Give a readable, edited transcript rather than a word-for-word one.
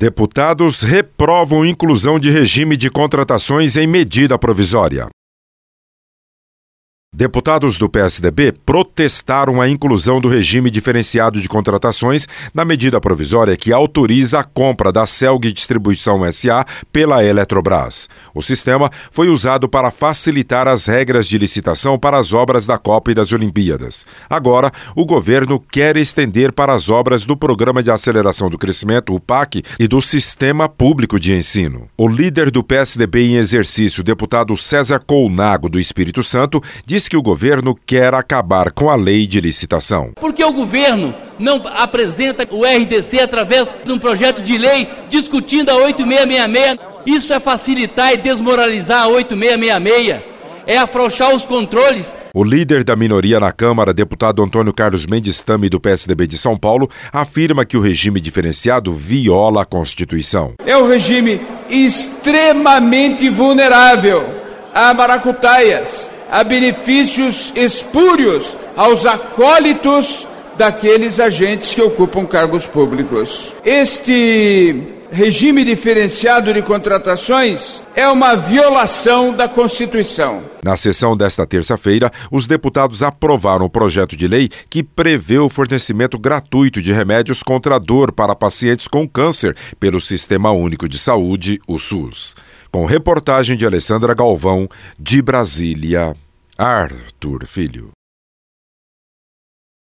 Deputados reprovam inclusão de regime de contratações em medida provisória. Deputados do PSDB protestaram a inclusão do regime diferenciado de contratações na medida provisória que autoriza a compra da Celg Distribuição S.A. pela Eletrobras. O sistema foi usado para facilitar as regras de licitação para as obras da Copa e das Olimpíadas. Agora, o governo quer estender para as obras do Programa de Aceleração do Crescimento, o PAC, e do Sistema Público de Ensino. O líder do PSDB em exercício, o deputado César Colnago, do Espírito Santo, disse que o governo quer acabar com a lei de licitação. Por que o governo não apresenta o RDC através de um projeto de lei discutindo a 8666? Isso é facilitar e desmoralizar a 8666. É afrouxar os controles. O líder da minoria na Câmara, deputado Antônio Carlos Mendes Tami, do PSDB de São Paulo, afirma que o regime diferenciado viola a Constituição. É um regime extremamente vulnerável a maracutaias, a benefícios espúrios aos acólitos daqueles agentes que ocupam cargos públicos. Este regime diferenciado de contratações é uma violação da Constituição. Na sessão desta terça-feira, os deputados aprovaram o projeto de lei que prevê o fornecimento gratuito de remédios contra a dor para pacientes com câncer pelo Sistema Único de Saúde, o SUS. Com reportagem de Alessandra Galvão, de Brasília, Arthur Filho.